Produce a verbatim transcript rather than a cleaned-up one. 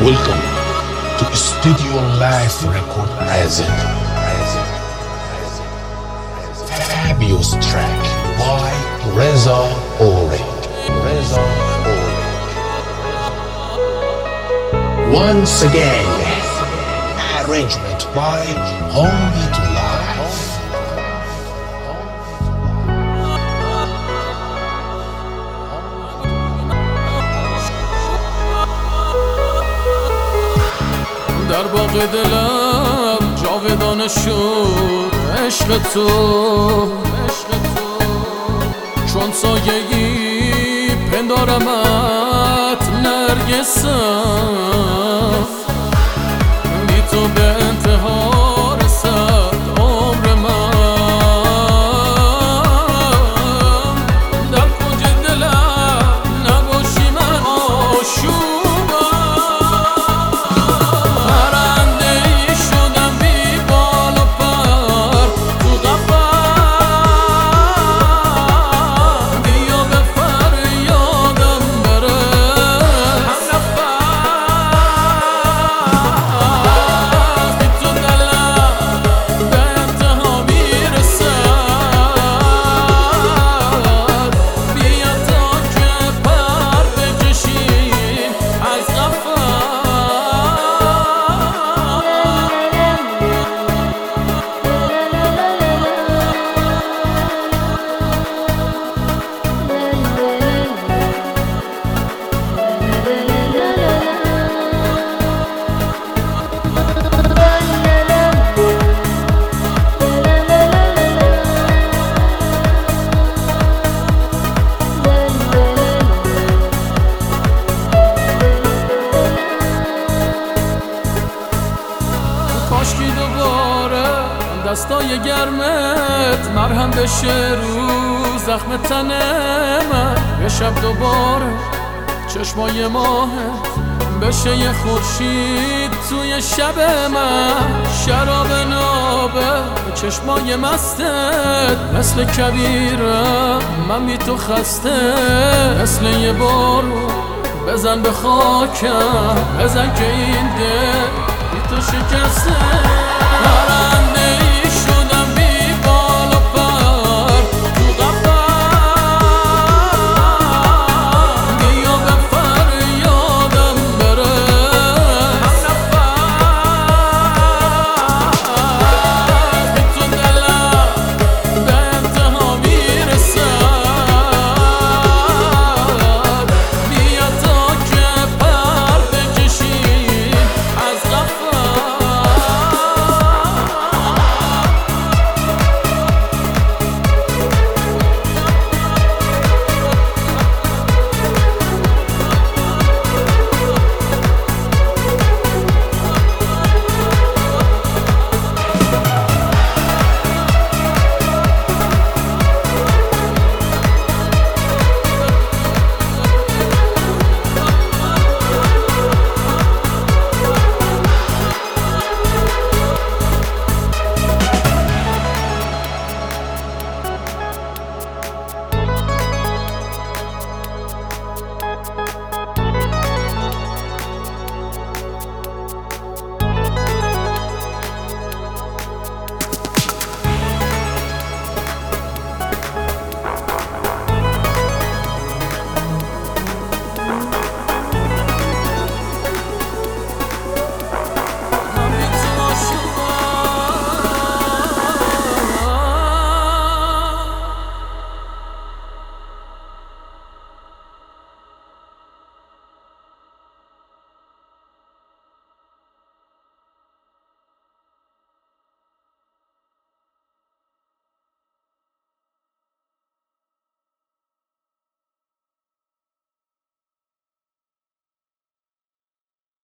Welcome to Studio Life Record present Fabulous track by Reza Oring. Reza Oring. Once again, arrangement by Homie to Life. در باغ دلم جاودانه شد عشق تو، چون سایگی پندارمت نرگسم، بی تو به انتها رسد عمر من. در کنج دلم نباشی من آشوب، کاشکی دوباره دستای گرمت مرهم بشه رو زخم تن من، یه شب دوباره چشمای ماهت بشه یه خورشید توی شب من. شراب نابه چشمای مستت مثل کبیرم، من بی تو خسته مثل یه بارو بزن به خاکم، بزن که این دل بی تو شکسته. پرنده